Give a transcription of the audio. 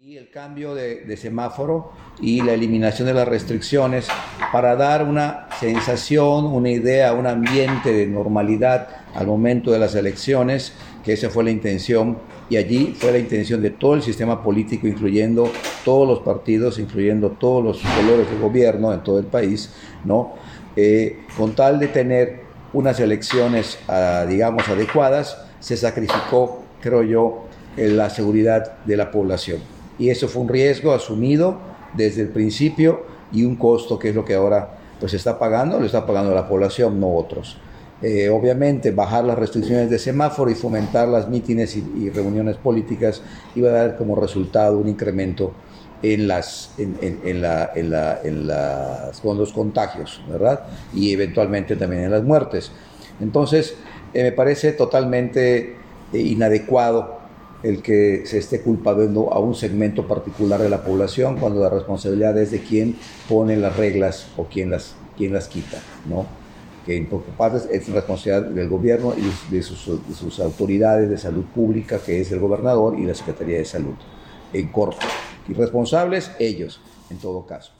Y el cambio de semáforo y la eliminación de las restricciones para dar una sensación, una idea, un ambiente de normalidad al momento de las elecciones, que esa fue la intención, y allí fue la intención de todo el sistema político, incluyendo todos los partidos, incluyendo todos los colores de gobierno en todo el país, ¿no? Con tal de tener unas elecciones, digamos, adecuadas, se sacrificó, creo yo, la seguridad de la población. Y eso fue un riesgo asumido desde el principio y un costo que es lo que ahora pues está pagando, lo está pagando la población, no otros. Obviamente bajar las restricciones de semáforo y fomentar las mítines y reuniones políticas iba a dar como resultado un incremento con los contagios, ¿verdad? Y eventualmente también en las muertes. Entonces, me parece totalmente inadecuado el que se esté culpando a un segmento particular de la población cuando la responsabilidad es de quién pone las reglas o quién las quita, ¿no? Que en pocas partes es responsabilidad del gobierno y de sus autoridades de salud pública, que es el gobernador y la Secretaría de Salud. En corto, y responsables ellos, en todo caso.